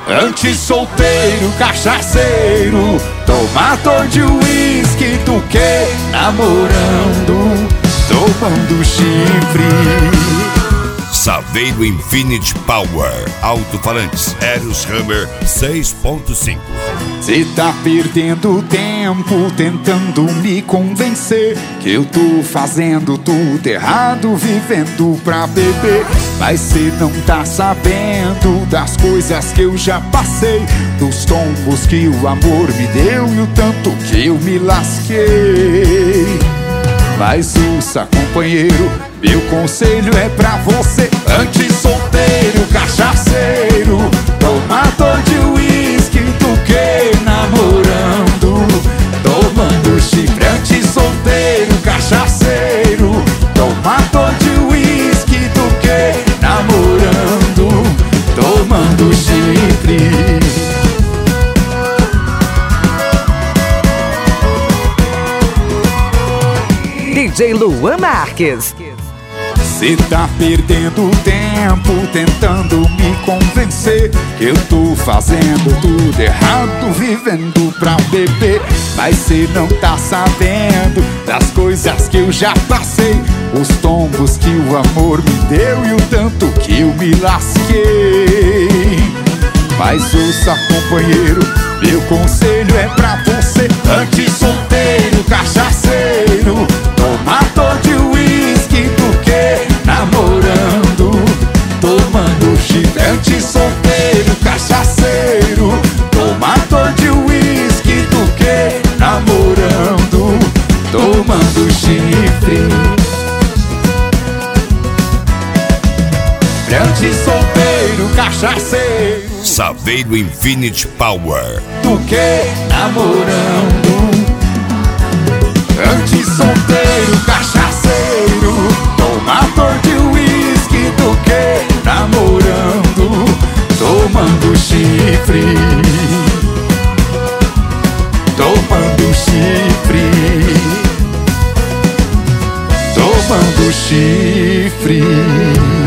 Antes solteiro, cachaceiro, tomador de uísque do que namorando, tomando chifre. Saveiro Infinity Power, alto-falantes, Eros Hammer 6.5. Cê tá perdendo tempo tentando me convencer que eu tô fazendo tudo errado, vivendo pra beber. Mas cê não tá sabendo das coisas que eu já passei, dos tombos que o amor me deu e o tanto que eu me lasquei. Mas ouça, companheiro, meu conselho é pra você. Antes solteiro, cachaceiro, tomador de uísque do que namorando, tomando chifre. Antes solteiro, cachaceiro, tomador de uísque do que namorando, tomando chifre. DJ Luan Marques. Cê tá perdendo tempo tentando me convencer que eu tô fazendo tudo errado, vivendo pra beber. Mas cê não tá sabendo das coisas que eu já passei, os tombos que o amor me deu e o tanto que eu me lasquei. Mas ouça, companheiro, meu conselho é pra você. Antes solteiro, cachaceiro, tomador de uísque do que namorando, tomando chifre. Antes solteiro, cachaceiro, tomador de uísque do que namorando, tomando chifre. Antes solteiro, cachaceiro, Saveiro Infinity Power, do que namorando. Antes solteiro, cachaceiro, tomador de uísque do que namorando, tomando chifre, tomando chifre, tomando chifre.